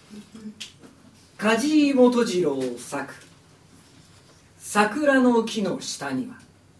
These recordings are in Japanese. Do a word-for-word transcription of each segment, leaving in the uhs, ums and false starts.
梶井基次郎作桜の木の下には。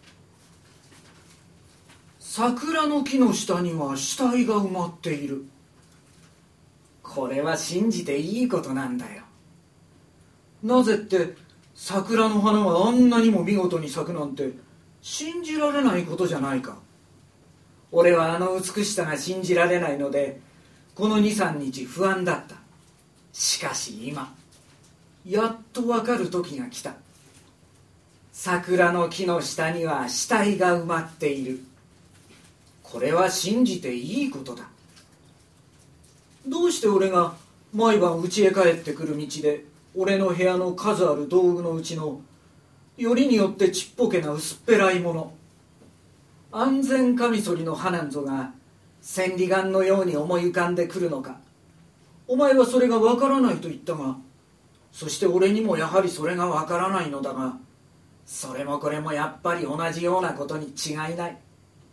桜の木の下には死体が埋まっている。これは信じていいことなんだよ。なぜって桜の花はあんなにも見事に咲くなんて信じられないことじゃないか。俺はあの美しさが信じられないのでこの にさんにち不安だった。しかし今やっとわかる時が来た。桜の木の下には死体が埋まっている。これは信じていいことだ。どうして俺が毎晩家へ帰ってくる道で俺の部屋の数ある道具のうちのよりによってちっぽけな薄っぺらいもの、安全カミソリの刃なんぞが千里眼のように思い浮かんでくるのか。お前はそれがわからないと言ったが、そして俺にもやはりそれがわからないのだが、それもこれもやっぱり同じようなことに違いない。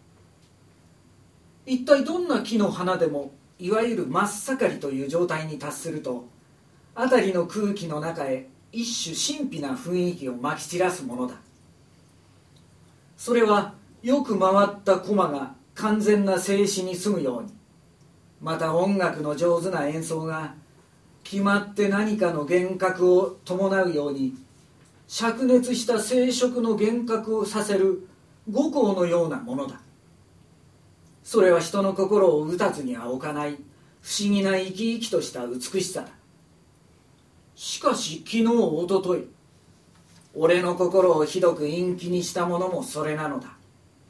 一体どんな木の花でもいわゆる真っ盛りという状態に達すると、辺りの空気の中へ一種神秘な雰囲気をまき散らすものだ。それはよく回った駒が完全な静止に済むように、また音楽の上手な演奏が決まって何かの幻覚を伴うように灼熱した生殖の幻覚をさせる五行のようなものだ。それは人の心を打たずには置かない不思議な生き生きとした美しさだ。しかし昨日おととい俺の心をひどく陰気にしたものもそれなのだ。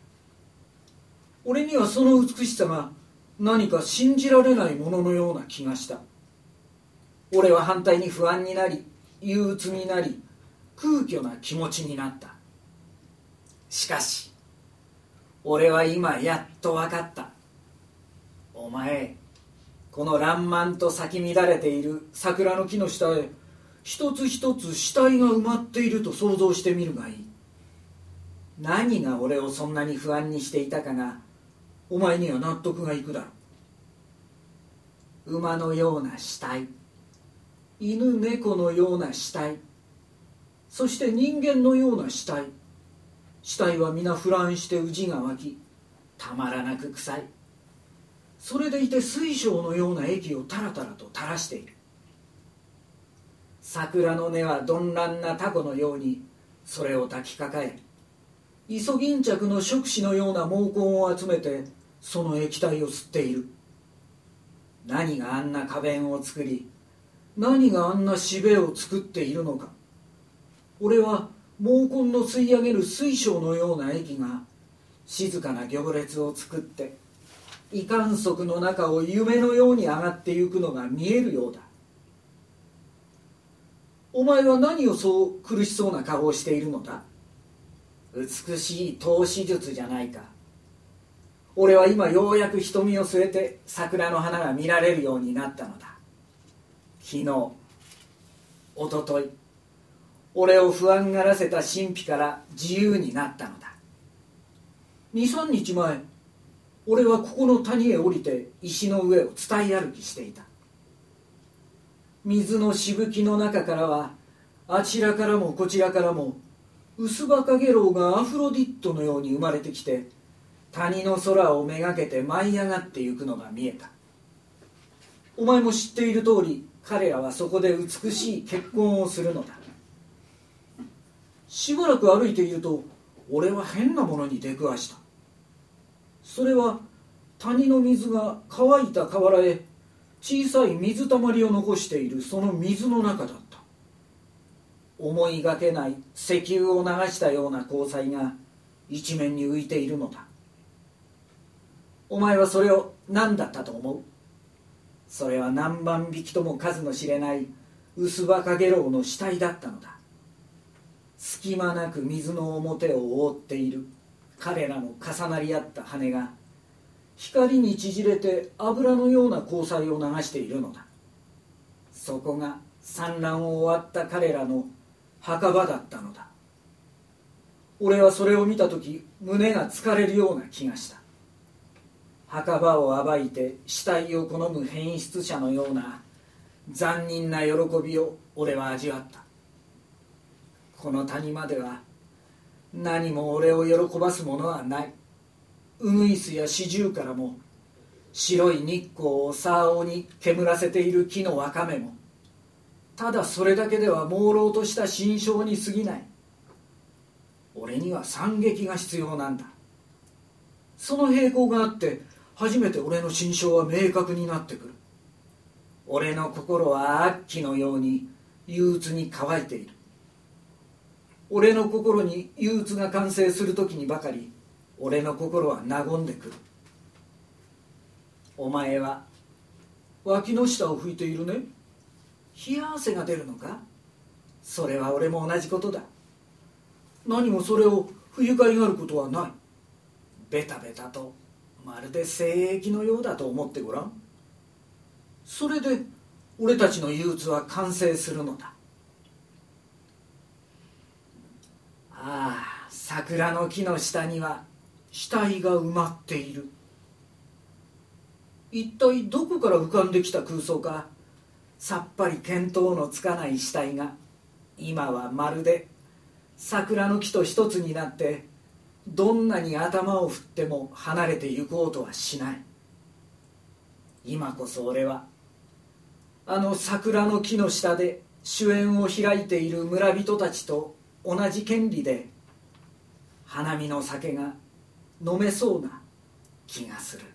俺にはその美しさが何か信じられないもののような気がした。俺は反対に不安になり憂鬱になり空虚な気持ちになった。しかし俺は今やっと分かった。お前、この爛漫と咲き乱れている桜の木の下へ一つ一つ死体が埋まっていると想像してみるがいい。何が俺をそんなに不安にしていたかがお前には納得がいくだろう。馬のような死体、犬猫のような死体、そして人間のような死体。死体は皆腐乱してうじが湧き、たまらなく臭い。それでいて水晶のような液をタラタラと垂らしている。桜の根は鈍乱なタコのようにそれを抱きかかえ、イソギンチャクの触手のような毛根を集めてその液体を吸っている。何があんな花弁を作り、何があんなしべを作っているのか。俺は毛根の吸い上げる水晶のような液が静かな行列を作って異観測の中を夢のように上がってゆくのが見えるようだ。お前は何をそう苦しそうな顔をしているのだ。美しい透視術じゃないか。俺は今ようやく瞳を据えて桜の花が見られるようになったのだ。昨日、おととい、俺を不安がらせた神秘から自由になったのだ。二三日前、俺はここの谷へ降りて石の上を伝い歩きしていた。水のしぶきの中からはあちらからもこちらからも薄葉かげろうがアフロディットのように生まれてきて、谷の空をめがけて舞い上がってゆくのが見えた。お前も知っている通り、彼らはそこで美しい結婚をするのだ。しばらく歩いていると俺は変なものに出くわした。それは谷の水が乾いた河原へ小さい水たまりを残しているその水の中だった。思いがけない石油を流したような光彩が一面に浮いているのだ。お前はそれを何だったと思う？それは何万匹とも数の知れない薄葉かげろうの死体だったのだ。隙間なく水の表を覆っている彼らの重なり合った羽が光に縮れて油のような光彩を流しているのだ。そこが産卵を終わった彼らの墓場だったのだ。俺はそれを見たとき胸が疲れるような気がした。墓場を暴いて死体を好む変質者のような残忍な喜びを俺は味わった。この谷間では何も俺を喜ばすものはない。ウグイスやシジュウカラも、白い日光をサーオに煙らせている木のわかめも、ただそれだけでは朦朧とした心象に過ぎない。俺には惨劇が必要なんだ。その並行があって初めて俺の心象は明確になってくる。俺の心は秋のように憂鬱に乾いている。俺の心に憂鬱が完成するときにばかり俺の心は和んでくる。お前は脇の下を拭いているね。冷や汗が出るのか。それは俺も同じことだ。何もそれを不愉快があることはない。ベタベタとまるで精液のようだと思ってごらん。それで俺たちの憂鬱は完成するのだ。ああ、桜の木の下には死体が埋まっている。一体どこから浮かんできた空想か、さっぱり見当のつかない死体が今はまるで桜の木と一つになって、どんなに頭を振っても離れて行こうとはしない。今こそ俺はあの桜の木の下で酒宴を開いている村人たちと同じ権利で花見の酒が飲めそうな気がする。